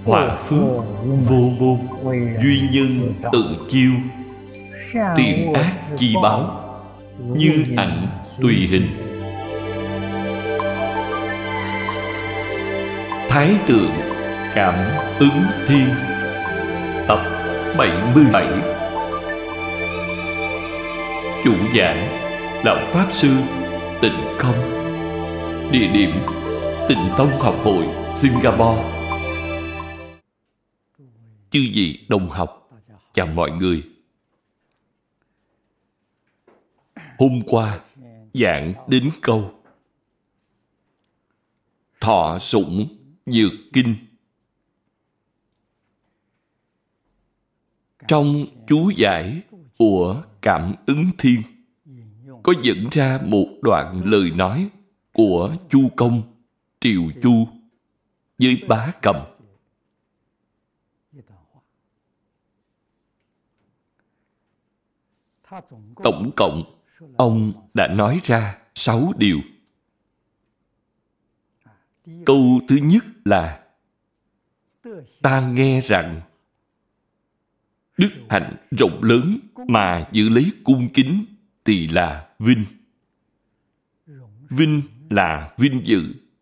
Hòa phước vô môn, duy nhân tự chiêu. Tiền ác chi báo, như ảnh tùy hình. Thái tượng cảm ứng thiên. Tập 77. Chủ giảng là Pháp Sư Tịnh Không. Địa điểm Tịnh Tông Học hội Singapore. Chư vị đồng học, chào mọi người. Hôm qua giảng đến câu Thọ Sủng Nhược Kinh. Trong chú giải của Cảm ứng thiên có dẫn ra một đoạn lời nói của Chu Công, Triều Chu với Bá Cầm. Tổng cộng ông đã nói ra 6 điều. Câu thứ nhất là: ta nghe rằng đức hạnh rộng lớn mà giữ lấy cung kính thì là vinh. Vinh là vinh dự.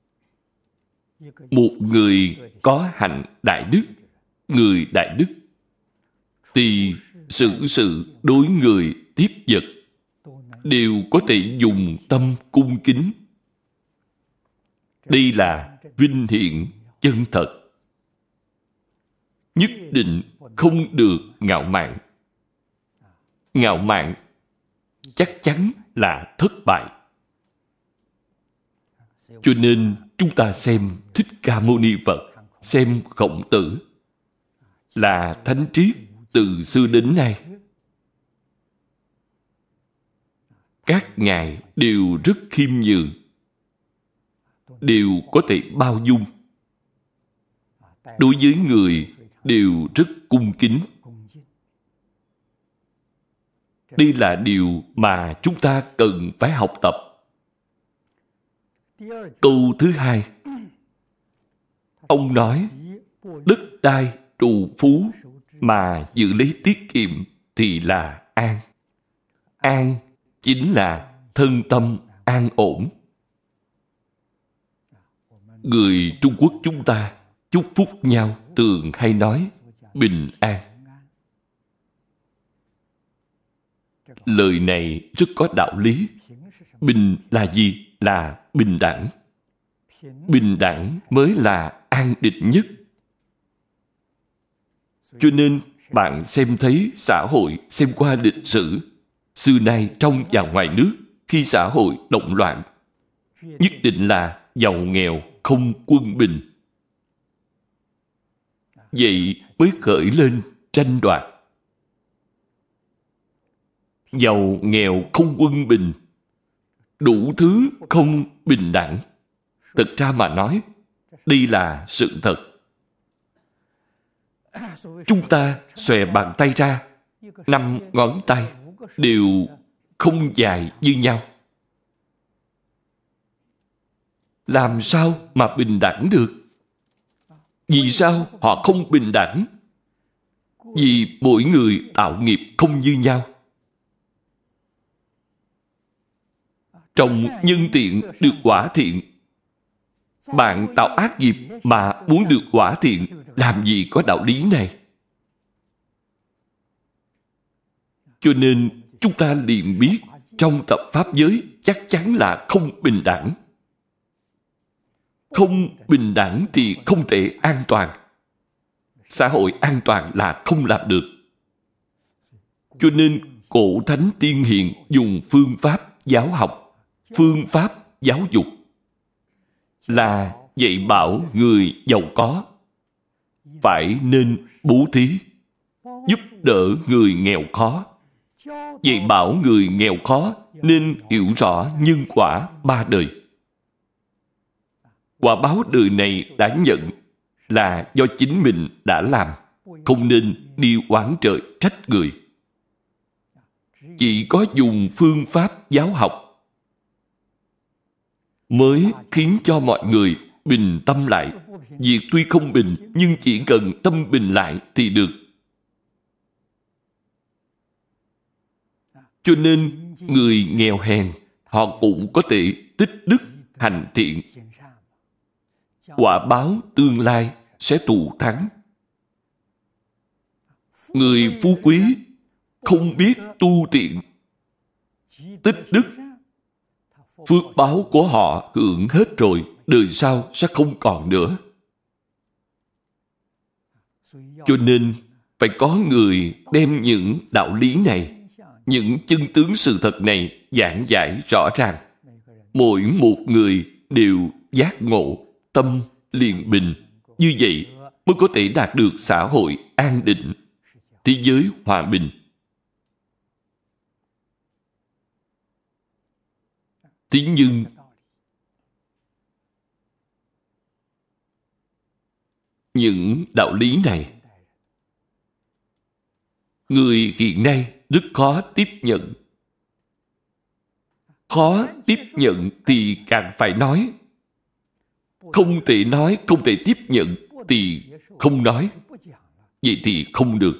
Một người có hạnh đại đức, người đại đức, thì xử sự đối người tiếp vật đều có thể dùng tâm cung kính. Đây là vinh hiển chân thật. Nhất định không được ngạo mạn. Ngạo mạn chắc chắn là thất bại. Cho nên chúng ta xem Thích Ca Mâu Ni Phật, xem Khổng Tử là thánh triết từ xưa đến nay. Các ngài đều rất khiêm nhường, đều có thể bao dung. Đối với người đều rất cung kính. Đây là điều mà chúng ta cần phải học tập. Câu thứ hai, ông nói đất đai trù phú mà giữ lấy tiết kiệm thì là an. An chính là thân tâm an ổn. Người Trung Quốc chúng ta chúc phúc nhau thường hay nói bình an. Lời này rất có đạo lý. Bình là gì? Là bình đẳng. Bình đẳng mới là an định nhất. Cho nên bạn xem thấy xã hội, xem qua lịch sử, xưa nay trong và ngoài nước, khi xã hội động loạn, nhất định là giàu nghèo không quân bình. Vậy mới khởi lên tranh đoạt. Giàu nghèo không quân bình, đủ thứ không bình đẳng. Thực ra mà nói, đây là sự thật. Chúng ta xòe bàn tay ra, 5 ngón tay đều không dài như nhau. Làm sao mà bình đẳng được? Vì sao họ không bình đẳng? Vì mỗi người tạo nghiệp không như nhau. Trong nhân thiện được quả thiện. Bạn tạo ác nghiệp mà muốn được quả thiện, làm gì có đạo lý này? Cho nên chúng ta liền biết trong tập pháp giới chắc chắn là không bình đẳng. Không bình đẳng thì không thể an toàn. Xã hội an toàn là không làm được. Cho nên cổ thánh tiên hiền dùng phương pháp giáo học, phương pháp giáo dục là dạy bảo người giàu có phải nên bố thí, giúp đỡ người nghèo khó. Dạy bảo người nghèo khó nên hiểu rõ nhân quả 3 đời. Quả báo đời này đã nhận là do chính mình đã làm, không nên đi oán trời trách người. Chỉ có dùng phương pháp giáo học mới khiến cho mọi người bình tâm lại, Việc tuy không bình, nhưng chỉ cần tâm bình lại thì được. Cho nên, người nghèo hèn, họ cũng có thể tích đức, hành thiện. Quả báo tương lai sẽ thù thắng. Người phú quý không biết tu tiện, tích đức, phước báo của họ hưởng hết rồi, đời sau sẽ không còn nữa. Cho nên, phải có người đem những đạo lý này, những chân tướng sự thật này giảng giải rõ ràng. Mỗi một người đều giác ngộ, tâm liền bình. Như vậy mới có thể đạt được xã hội an định, thế giới hòa bình. Thế nhưng, những đạo lý này, người hiện nay rất khó tiếp nhận. Khó tiếp nhận thì càng phải nói. Không thể nói, không thể tiếp nhận thì không nói. Vậy thì không được.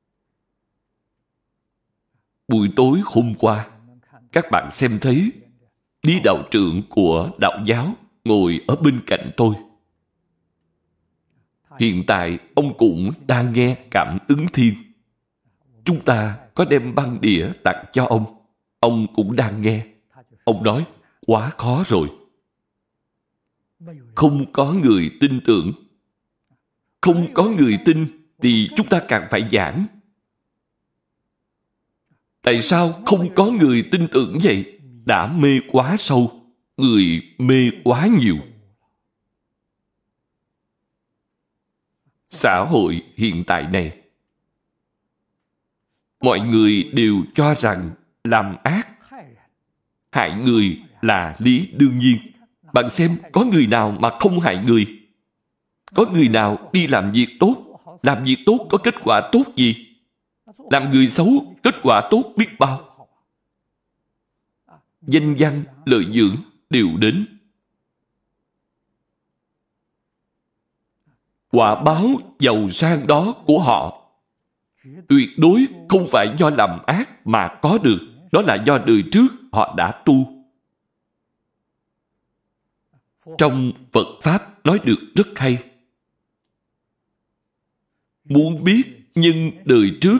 Buổi tối hôm qua, các bạn xem thấy Lý đạo trưởng của đạo giáo ngồi ở bên cạnh tôi. Hiện tại ông cũng đang nghe Cảm Ứng Thiên. Chúng ta có đem băng đĩa tặng cho ông cũng đang nghe. Ông nói quá khó rồi. Không có người tin tưởng. Không có người tin thì chúng ta càng phải giảng. Tại sao không có người tin tưởng vậy? Đã mê quá sâu, người mê quá nhiều. Xã hội hiện tại này, mọi người đều cho rằng làm ác, hại người là lý đương nhiên. Bạn xem, có người nào mà không hại người? Có người nào đi làm việc tốt? Làm việc tốt có kết quả tốt gì? Làm người xấu, kết quả tốt biết bao. Danh văn, lợi dưỡng đều đến. Quả báo giàu sang đó của họ tuyệt đối không phải do làm ác mà có được. Đó là do đời trước họ đã tu. Trong Phật Pháp nói được rất hay. Muốn biết nhưng đời trước,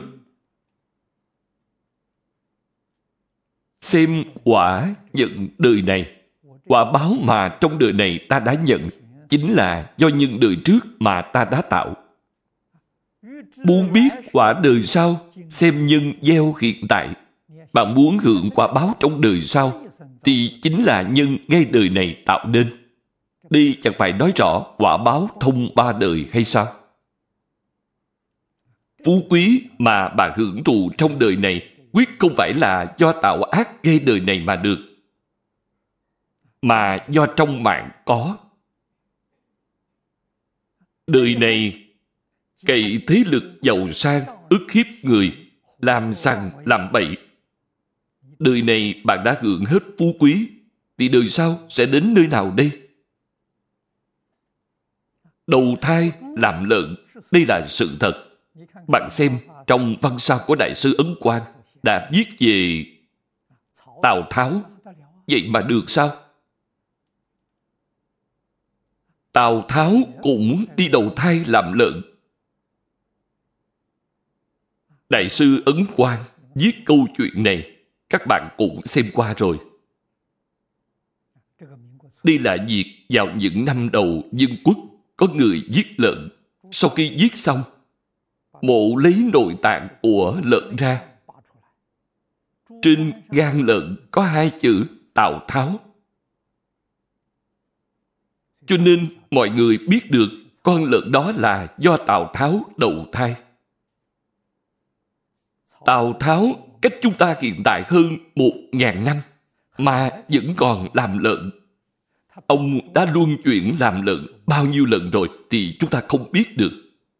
xem quả nhận đời này. Quả báo mà trong đời này ta đã nhận chính là do những đời trước mà ta đã tạo. Muốn biết quả đời sau, xem nhân gieo hiện tại. Bạn muốn hưởng quả báo trong đời sau thì chính là nhân ngay đời này tạo nên. Đây chẳng phải nói rõ quả báo thông ba đời hay sao? Phú quý mà bạn hưởng thụ trong đời này quyết không phải là do tạo ác gây đời này mà được, mà do trong mạng có. Đời này cậy thế lực giàu sang ức hiếp người, làm sằng làm bậy. Đời này bạn đã hưởng hết phú quý thì đời sau sẽ đến nơi nào đây? Đầu thai làm lợn, đây là sự thật. Bạn xem trong văn sao của Đại sư Ấn Quang đã viết về Tào Tháo. Vậy mà được sao? Tào Tháo cũng đi đầu thai làm lợn. Đại sư Ấn Quang viết câu chuyện này, các bạn cũng xem qua rồi. Đây là việc vào những năm đầu Dân Quốc, có người giết lợn. Sau khi giết xong, mổ lấy nội tạng của lợn ra. Trên gan lợn có 2 chữ Tào Tháo. Cho nên mọi người biết được con lợn đó là do Tào Tháo đầu thai. Tào Tháo cách chúng ta hiện tại hơn 1000 năm mà vẫn còn làm lợn. Ông đã luân chuyển làm lợn bao nhiêu lần rồi thì chúng ta không biết được.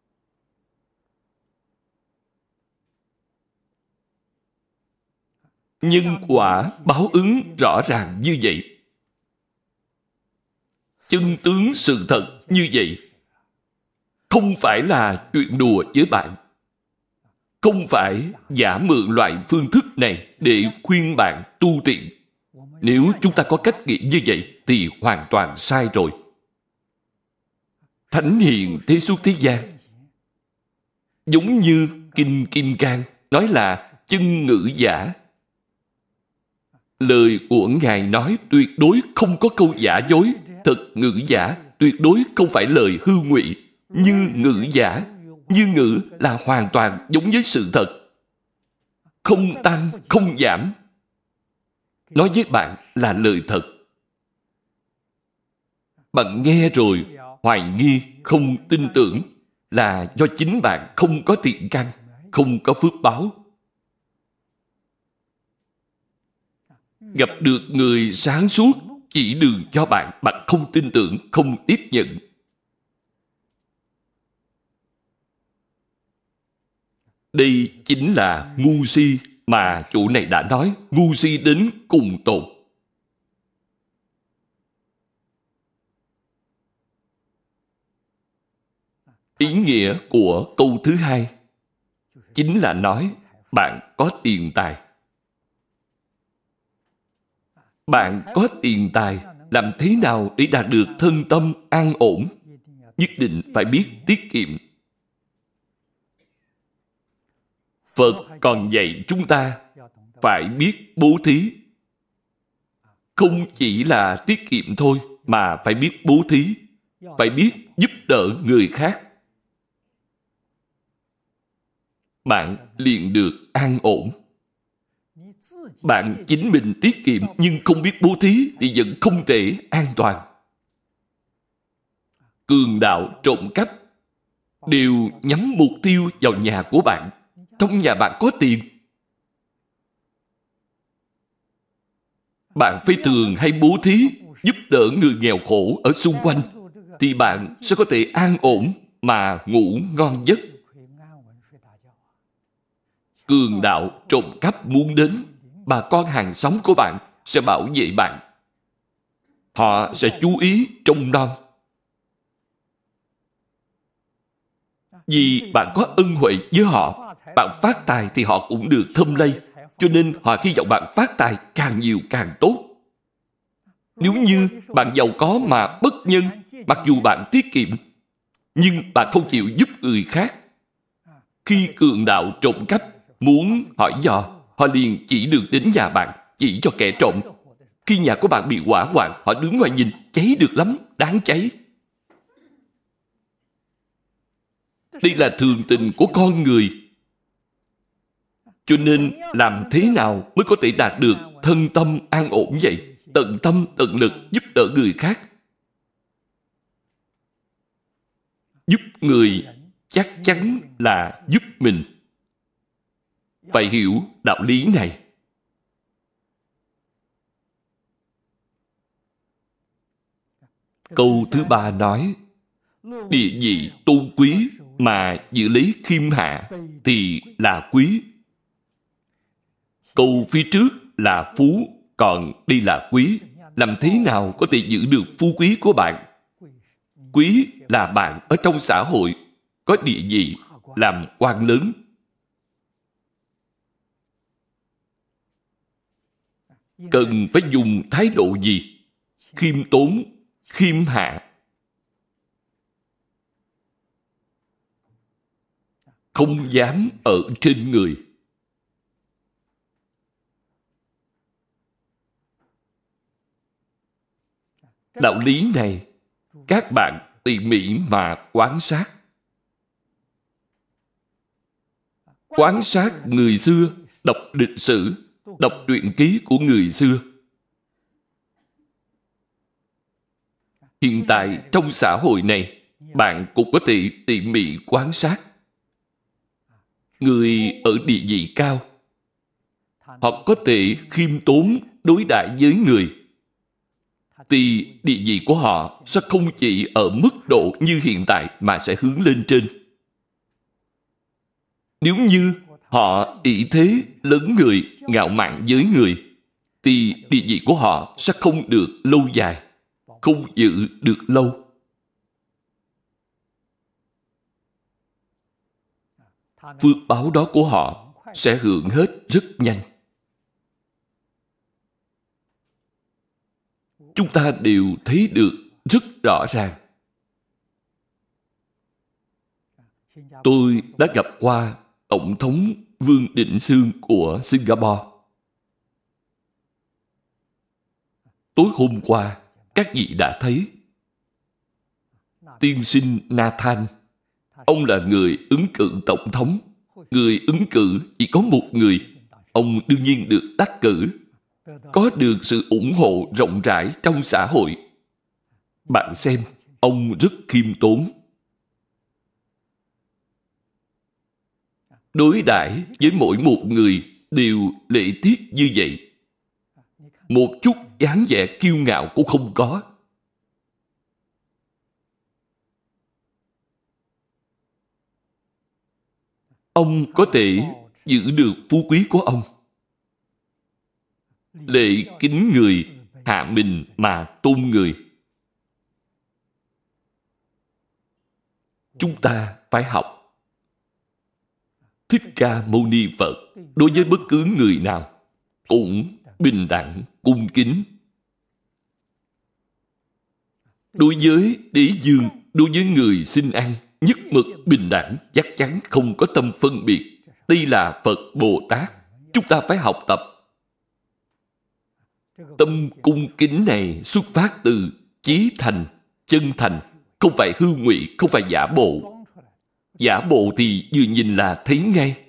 Nhân quả báo ứng rõ ràng như vậy. Chân tướng sự thật như vậy. không phải là chuyện đùa với bạn. Không phải giả mượn loại phương thức này để khuyên bạn tu tiện. Nếu chúng ta có cách nghĩ như vậy thì hoàn toàn sai rồi. Thánh hiền thế suốt thế gian. Giống như Kinh Kim Cang nói là chân ngữ giả. Lời của Ngài nói tuyệt đối không có câu giả dối. Thật ngữ giả tuyệt đối không phải lời hư ngụy. Như ngữ giả, như ngữ là hoàn toàn giống với sự thật. Không tăng, không giảm. Nói với bạn là lời thật. Bạn nghe rồi, hoài nghi, không tin tưởng là do chính bạn không có thiện căn, không có phước báo. Gặp được người sáng suốt chỉ đường cho bạn, bạn không tin tưởng, không tiếp nhận. Đây chính là ngu si mà chủ này đã nói, ngu si đến cùng tột. Ý nghĩa của câu thứ hai chính là nói bạn có tiền tài. Bạn có tiền tài, làm thế nào để đạt được thân tâm an ổn? Nhất định phải biết tiết kiệm. Phật còn dạy chúng ta phải biết bố thí. Không chỉ là tiết kiệm thôi, mà phải biết bố thí, phải biết giúp đỡ người khác. Bạn liền được an ổn. Bạn chính mình tiết kiệm nhưng không biết bố thí thì vẫn không thể an toàn. Cường đạo, trộm cắp đều nhắm mục tiêu vào nhà của bạn. Trong nhà bạn có tiền, bạn phải thường hay bố thí, giúp đỡ người nghèo khổ ở xung quanh, thì bạn sẽ có thể an ổn mà ngủ ngon giấc. Cường đạo, trộm cắp muốn đến, bà con hàng xóm của bạn sẽ bảo vệ bạn. Họ sẽ chú ý trông nom. Vì bạn có ân huệ với họ, bạn phát tài thì họ cũng được thơm lây. Cho nên họ hy vọng bạn phát tài càng nhiều càng tốt. Nếu như bạn giàu có mà bất nhân, mặc dù bạn tiết kiệm, nhưng bạn không chịu giúp người khác, khi cường đạo trộm cắp muốn hỏi dò, họ liền chỉ đường đến nhà bạn, chỉ cho kẻ trộm. Khi nhà của bạn bị hỏa hoạn, họ đứng ngoài nhìn, cháy được lắm, đáng cháy. Đây là thường tình của con người. Cho nên làm thế nào mới có thể đạt được thân tâm an ổn vậy? Tận tâm tận lực giúp đỡ người khác. Giúp người chắc chắn là giúp mình. Phải hiểu đạo lý này. Câu thứ ba nói, địa vị tôn quý mà giữ lấy khiêm hạ thì là quý. Câu phía trước là phú, còn đây là quý. Làm thế nào có thể giữ được phú quý của bạn? Quý là bạn ở trong xã hội, có địa vị, làm quan lớn. Cần phải dùng thái độ gì? Khiêm tốn, khiêm hạ. Không dám ở trên người. Đạo lý này, các bạn tỉ mỉ mà quan sát. Quan sát người xưa, đọc lịch sử, đọc truyện ký của người xưa. Hiện tại trong xã hội này, bạn cũng có thể tỉ mỉ quan sát. Người ở địa vị cao, họ có thể khiêm tốn đối đãi với người, thì địa vị của họ sẽ không chỉ ở mức độ như hiện tại mà sẽ hướng lên trên. Nếu như họ ỷ thế lớn người, ngạo mạn với người, thì địa vị của họ sẽ không được lâu dài, không giữ được lâu. phước báo đó của họ sẽ hưởng hết rất nhanh. Chúng ta đều thấy được rất rõ ràng. Tôi đã gặp qua Tổng thống Vương Định Xương của Singapore. Tối hôm qua, các vị đã thấy tiên sinh Nathan. Ông là người ứng cử tổng thống. Người ứng cử chỉ có một người. Ông đương nhiên được đắc cử, có được sự ủng hộ rộng rãi trong xã hội. Bạn xem, ông rất khiêm tốn. Đối đãi với mỗi một người đều lễ tiết như vậy. Một chút dáng vẻ kiêu ngạo cũng không có. Ông có thể giữ được phú quý của ông. Lễ kính người, hạ mình mà tôn người. Chúng ta phải học. Thích Ca Mâu Ni Phật đối với bất cứ người nào cũng bình đẳng, cung kính. Đối với đế dương, đối với người xin ăn, nhất mực bình đẳng, chắc chắn không có tâm phân biệt. Đây là Phật Bồ Tát. Chúng ta phải học tập. Tâm cung kính này xuất phát từ chí thành, chân thành, không phải hư ngụy, không phải giả bộ. Giả bộ thì vừa nhìn là thấy ngay.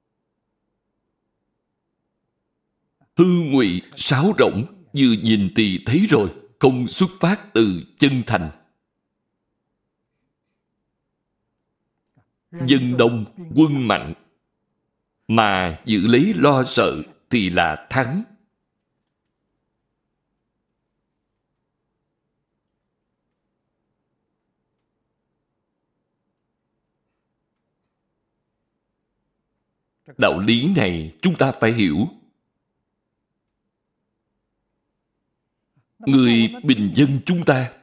Hư ngụy, sáo rỗng, vừa nhìn thì thấy rồi, không xuất phát từ chân thành. Dân đông, quân mạnh, mà giữ lấy lo sợ thì là thắng. Đạo lý này chúng ta phải hiểu. Người bình dân chúng ta,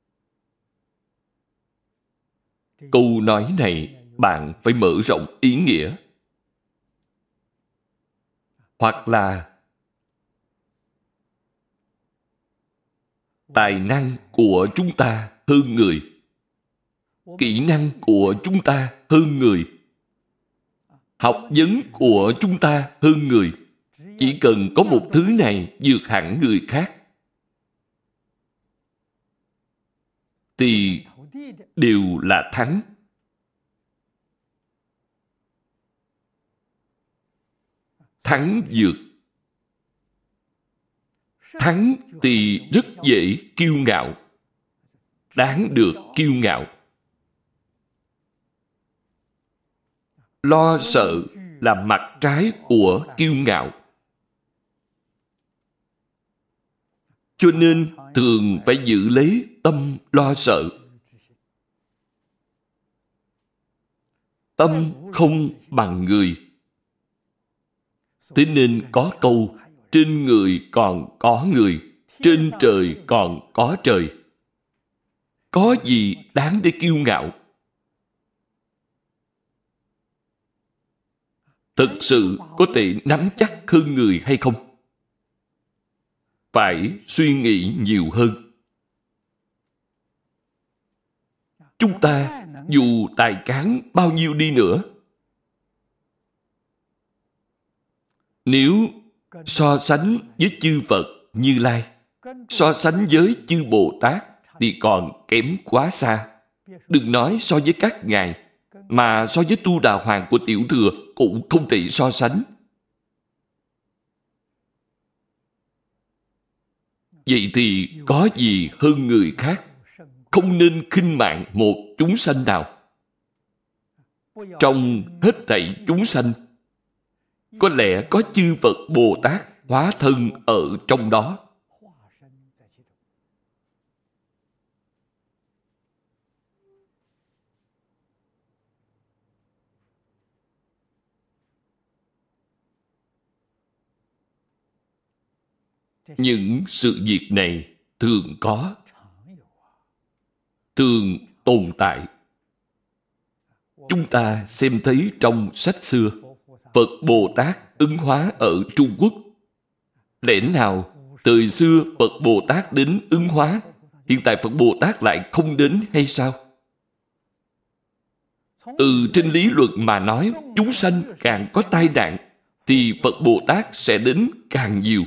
câu nói này bạn phải mở rộng ý nghĩa. Hoặc là tài năng của chúng ta hơn người, kỹ năng của chúng ta hơn người, học vấn của chúng ta hơn người. Chỉ cần có một thứ này vượt hẳn người khác thì đều là thắng. Thắng vượt. Thắng thì rất dễ kiêu ngạo, đáng được kiêu ngạo. Lo sợ là mặt trái của kiêu ngạo. Cho nên thường phải giữ lấy tâm lo sợ. Tâm không bằng người. Thế nên có câu, trên người còn có người, trên trời còn có trời. Có gì đáng để kiêu ngạo? Thực sự có thể nắm chắc hơn người hay không? Phải suy nghĩ nhiều hơn. Chúng ta dù tài cán bao nhiêu đi nữa, nếu so sánh với chư Phật Như Lai, so sánh với chư Bồ Tát thì còn kém quá xa. Đừng nói so với các ngài, mà so với Tu Đà Hoàng của Tiểu Thừa cũng không thể so sánh. Vậy thì có gì hơn người khác? Không nên khinh mạng một chúng sanh nào. Trong hết thảy chúng sanh, có lẽ có chư Phật Bồ Tát hóa thân ở trong đó. Những sự việc này thường có, thường tồn tại. Chúng ta xem thấy trong sách xưa, Phật Bồ Tát ứng hóa ở Trung Quốc. Lẽ nào thời xưa Phật Bồ Tát đến ứng hóa, hiện tại Phật Bồ Tát lại không đến hay sao? Từ trên lý luận mà nói, chúng sanh càng có tai nạn, thì Phật Bồ Tát sẽ đến càng nhiều.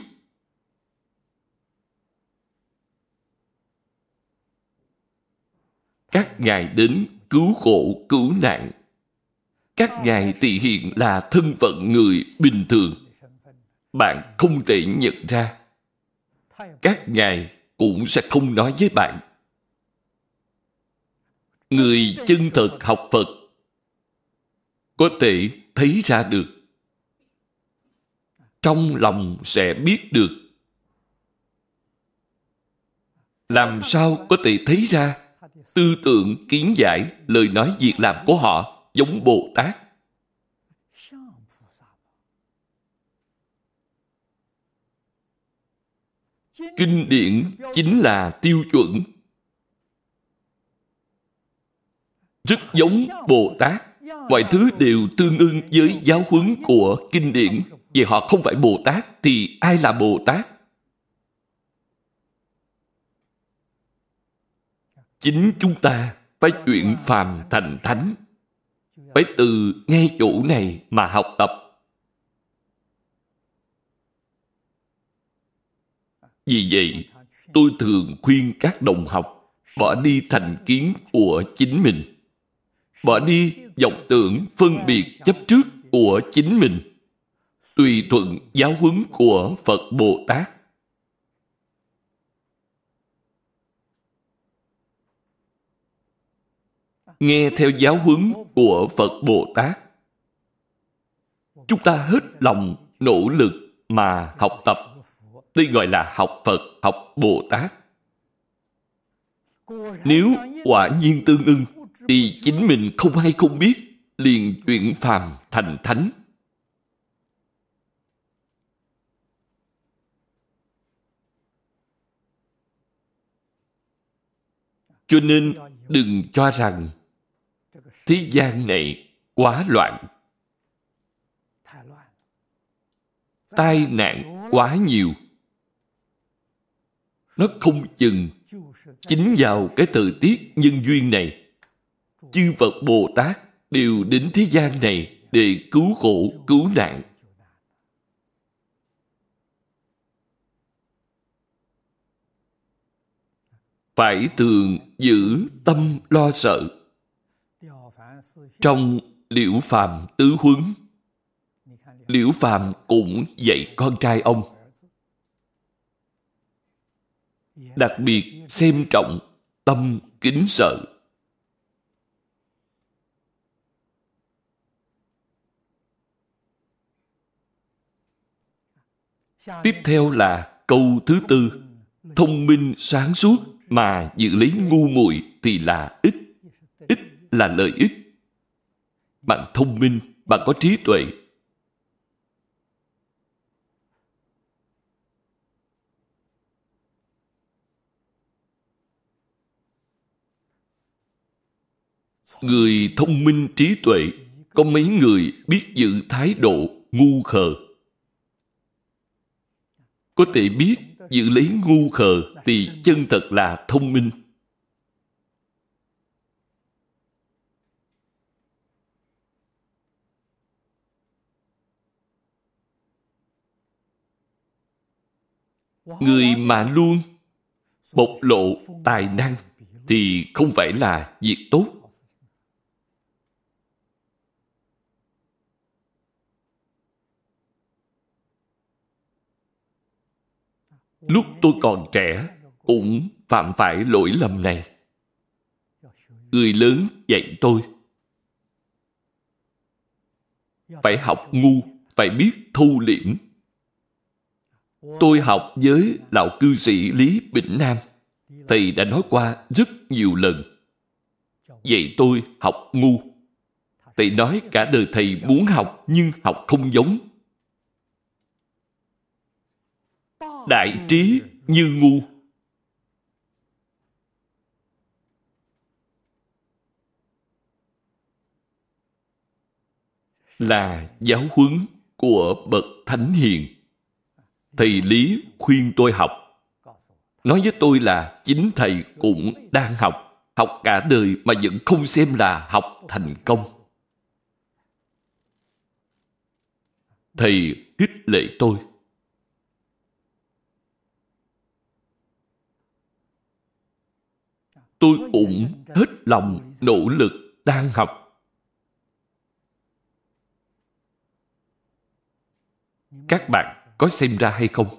Các ngài đến cứu khổ, cứu nạn. Các ngài thể hiện là thân phận người bình thường. Bạn không thể nhận ra. Các ngài cũng sẽ không nói với bạn. Người chân thật học Phật có thể thấy ra được. Trong lòng sẽ biết được. Làm sao có thể thấy ra tư tưởng, kiến giải, lời nói, việc làm của họ giống Bồ Tát? Kinh điển chính là tiêu chuẩn. Rất giống Bồ Tát. Mọi thứ đều tương ưng với giáo huấn của kinh điển. Vì họ không phải Bồ Tát thì ai là Bồ Tát? Chính chúng ta phải chuyển phàm thành thánh. Phải từ ngay chỗ này mà học tập. Vì vậy, tôi thường khuyên các đồng học bỏ đi thành kiến của chính mình. Bỏ đi vọng tưởng phân biệt chấp trước của chính mình. Tùy thuận giáo huấn của Phật Bồ Tát. Nghe theo giáo huấn của Phật Bồ Tát. Chúng ta hết lòng nỗ lực mà học tập. Đây gọi là học Phật, học Bồ Tát. Nếu quả nhiên tương ưng, thì chính mình không hay không biết, liền chuyển phàm thành thánh. Cho nên đừng cho rằng thế gian này quá loạn, tai nạn quá nhiều. Nó không chừng chính vào cái thời tiết nhân duyên này, chư Phật Bồ Tát đều đến thế gian này để cứu khổ, cứu nạn. Phải thường giữ tâm lo sợ. Trong Liễu Phàm tứ huấn, Liễu Phàm cũng dạy con trai ông. Đặc biệt xem trọng tâm kính sợ. Tiếp theo là câu thứ tư. Thông minh sáng suốt mà giữ lấy ngu muội thì là ích. Ích là lợi ích. Bạn thông minh, bạn có trí tuệ. Người thông minh trí tuệ, có mấy người biết giữ thái độ ngu khờ. Có thể biết giữ lấy ngu khờ thì chân thật là thông minh. Người mà luôn bộc lộ tài năng thì không phải là việc tốt. Lúc tôi còn trẻ cũng phạm phải lỗi lầm này. Người lớn dạy tôi phải học ngu, phải biết thu liễm. Tôi học với lão cư sĩ Lý Bỉnh Nam. Thầy đã nói qua rất nhiều lần. Dạy tôi học ngu. Thầy nói cả đời thầy muốn học nhưng học không giống. Đại trí như ngu. là giáo huấn của bậc thánh hiền. Thầy Lý khuyên tôi học, nói với tôi là chính thầy cũng đang học, học cả đời mà vẫn không xem là học thành công. Thầy khích lệ tôi. Tôi cũng hết lòng nỗ lực đang học. Các bạn có xem ra hay không?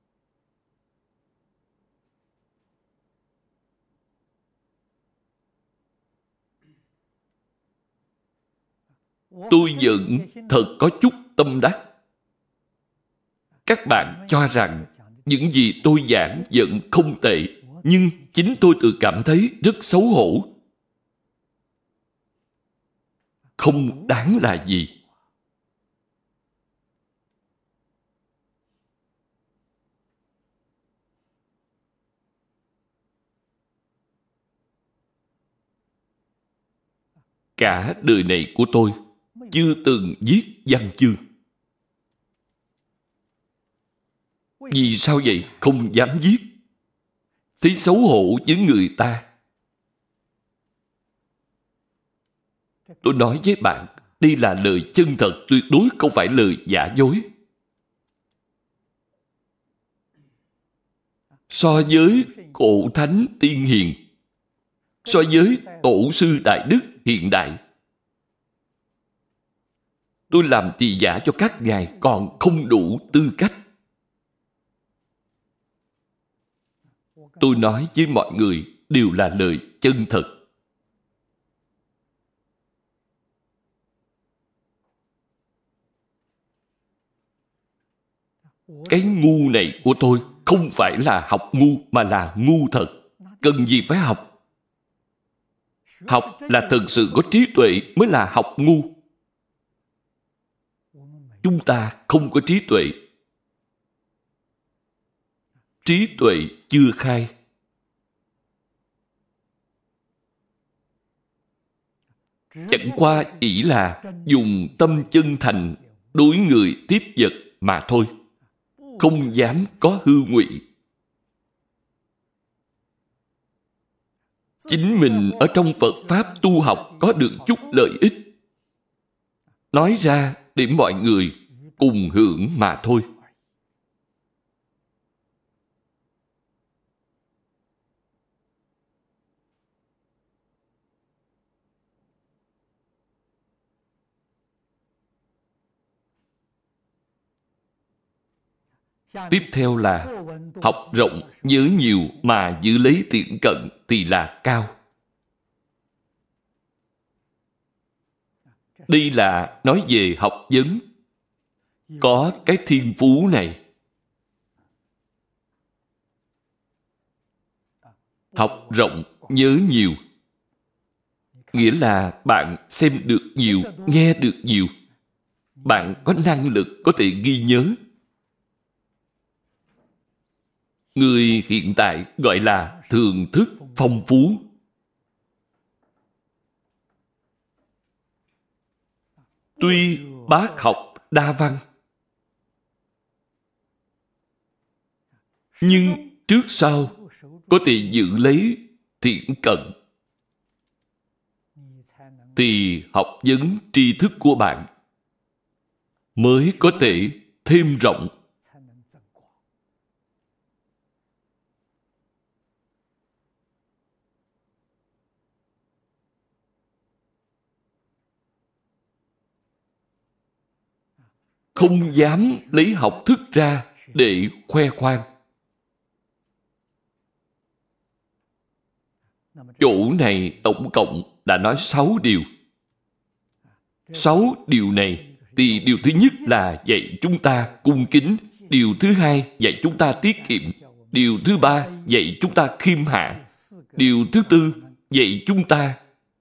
Tôi vẫn thật có chút tâm đắc. Các bạn cho rằng những gì tôi giảng vẫn không tệ, nhưng chính tôi tự cảm thấy rất xấu hổ. Không đáng là gì. Cả đời này của tôi chưa từng viết văn chương. Vì sao vậy? Không dám viết. Thấy xấu hổ với người ta. Tôi nói với bạn, đây là lời chân thật, tuyệt đối không phải lời giả dối. So với cổ thánh tiên hiền, so với tổ sư đại đức hiện đại, tôi làm trì giả cho các ngài còn không đủ tư cách. Tôi nói với mọi người đều là lời chân thật. Cái ngu này của tôi không phải là học ngu mà là ngu thật. Cần gì phải học? Học là thật sự có trí tuệ mới là học ngu. Chúng ta không có trí tuệ. Trí tuệ chưa khai. Chẳng qua chỉ là dùng tâm chân thành đối người tiếp vật mà thôi. Không dám có hư ngụy. Chính mình ở trong Phật Pháp tu học có được chút lợi ích. Nói ra để mọi người cùng hưởng mà thôi. Tiếp theo là học rộng, nhớ nhiều mà giữ lấy tiện cận thì là cao. Đây là nói về học vấn. Có cái thiên phú này. Học rộng, nhớ nhiều. Nghĩa là bạn xem được nhiều, nghe được nhiều. Bạn có năng lực có thể ghi nhớ. Người hiện tại gọi là thưởng thức phong phú. Tuy bác học đa văn, nhưng trước sau có thể giữ lấy thiện cận, thì học vấn tri thức của bạn mới có thể thêm rộng. Không dám lấy học thức ra để khoe khoang. Chỗ này tổng cộng đã nói 6 điều. 6 điều này thì điều thứ nhất là dạy chúng ta cung kính. Điều thứ hai dạy chúng ta tiết kiệm. Điều thứ ba dạy chúng ta khiêm hạ. Điều thứ tư dạy chúng ta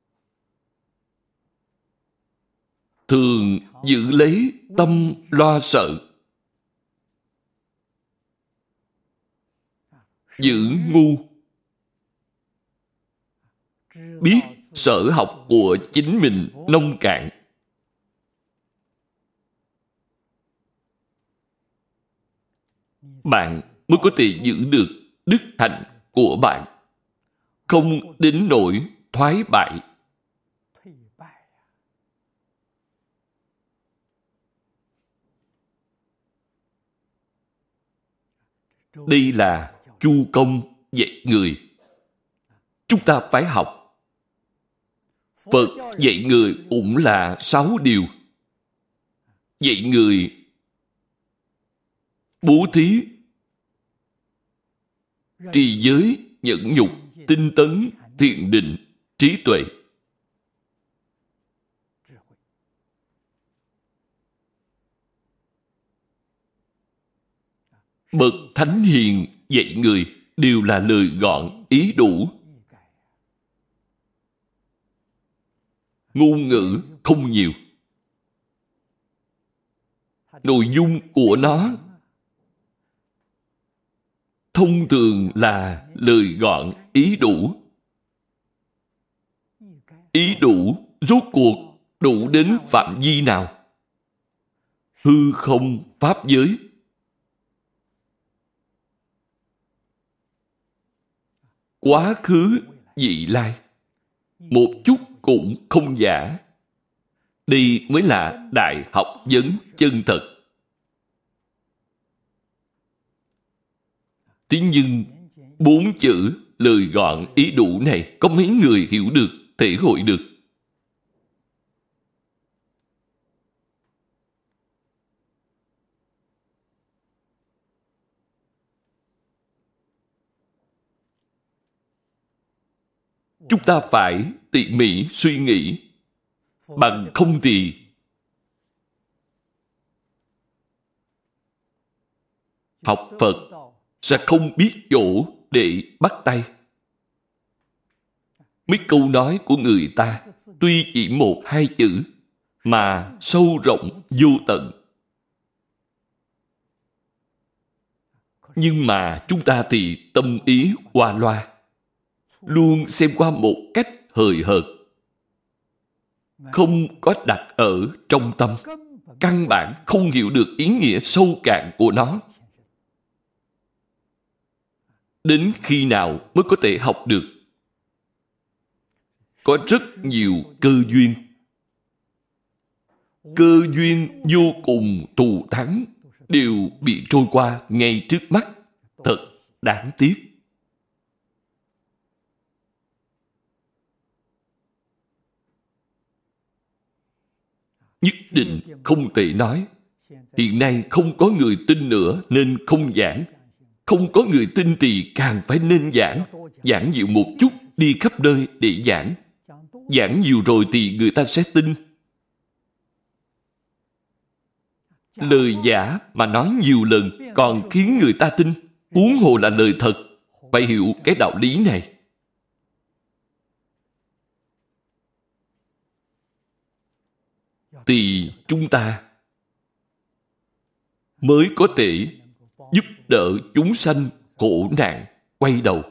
thường giữ lấy tâm lo sợ. Giữ ngu. Biết sở học của chính mình nông cạn. bạn mới có thể giữ được đức hạnh của bạn, không đến nỗi thoái bại. Đây là chu công dạy người. Chúng ta phải học. Phật dạy người cũng là 6 điều. Dạy người bố thí, trì giới, nhẫn nhục, tinh tấn, thiền định, trí tuệ. Bậc thánh hiền dạy người đều là lời gọn, ý đủ. Ngôn ngữ không nhiều. Nội dung của nó thông thường là lời gọn, ý đủ. Ý đủ rốt cuộc đủ đến phạm vi nào? Hư không pháp giới. Quá khứ, vị lai, một chút cũng không giả. Đây mới là đại học vấn chân thật. Thế nhưng 4 chữ lời gọn ý đủ này có mấy người hiểu được, thể hội được? Chúng ta phải tỉ mỉ suy nghĩ, bằng không thì học Phật sẽ không biết chỗ để bắt tay. Mấy câu nói của người ta tuy chỉ 1-2 chữ mà sâu rộng vô tận. Nhưng mà chúng ta thì tâm ý qua loa, luôn xem qua một cách hời hợt, không có đặt ở trong tâm, căn bản không hiểu được ý nghĩa sâu cạn của nó. Đến khi nào mới có thể học được? Có rất nhiều cơ duyên. Cơ duyên vô cùng thù thắng đều bị trôi qua ngay trước mắt. Thật đáng tiếc. Nhất định không thể nói. Hiện nay không có người tin nữa nên không giảng. Không có người tin thì càng phải nên giảng. Giảng nhiều một chút, đi khắp nơi để giảng. Giảng nhiều rồi thì người ta sẽ tin. Lời giả mà nói nhiều lần còn khiến người ta tin, huống hồ là lời thật. Phải hiểu cái đạo lý này. Thì chúng ta mới có thể giúp đỡ chúng sanh khổ nạn quay đầu.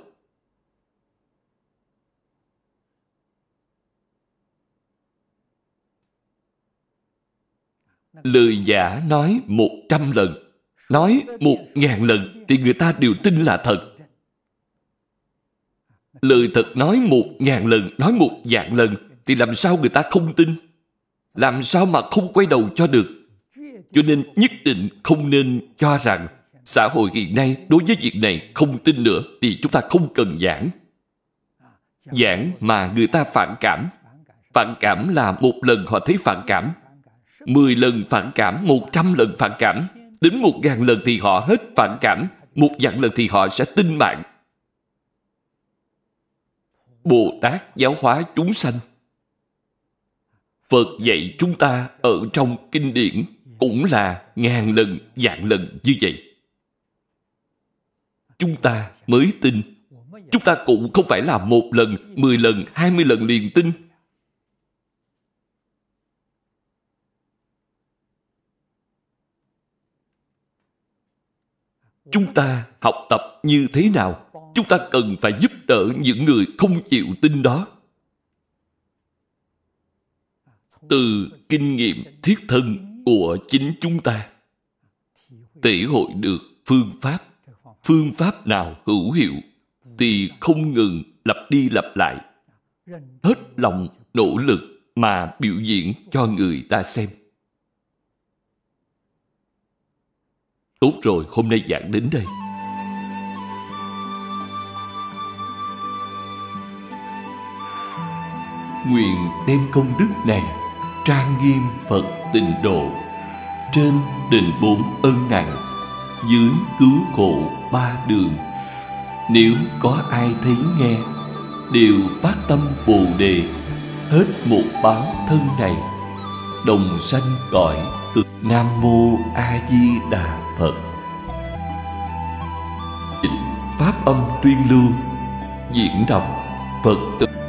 Lời giả nói 100 lần, nói 1000 lần thì người ta đều tin là thật. Lời thật nói 1000 lần, nói 1.000 lần thì làm sao người ta không tin? Làm sao mà không quay đầu cho được? Cho nên nhất định không nên cho rằng xã hội hiện nay đối với việc này không tin nữa thì chúng ta không cần giảng. Giảng mà người ta phản cảm. Phản cảm là 1 lần họ thấy phản cảm, 10 lần phản cảm, 100 lần phản cảm, đến 1000 lần thì họ hết phản cảm, 1000 lần thì họ sẽ tin mạng. Bồ Tát giáo hóa chúng sanh. Phật dạy chúng ta ở trong kinh điển cũng là 1000 lần, vạn lần như vậy. Chúng ta mới tin. Chúng ta cũng không phải là 1 lần, 10 lần, 20 lần liền tin. Chúng ta học tập như thế nào? Chúng ta cần phải giúp đỡ những người không chịu tin đó. Từ kinh nghiệm thiết thân của chính chúng ta, thể hội được phương pháp. Phương pháp nào hữu hiệu thì không ngừng lặp đi lặp lại, hết lòng nỗ lực mà biểu diễn cho người ta xem. Tốt rồi, hôm nay giảng đến đây. Nguyện đem công đức này trang nghiêm Phật Tịnh Độ, trên đền 4 ân nặng, dưới cứu khổ 3 đường. Nếu có ai thấy nghe, đều phát tâm Bồ Đề, hết một báo thân này, đồng sanh cõi cực. Nam Mô A Di Đà Phật. Pháp âm tuyên lưu diễn đọc Phật tử.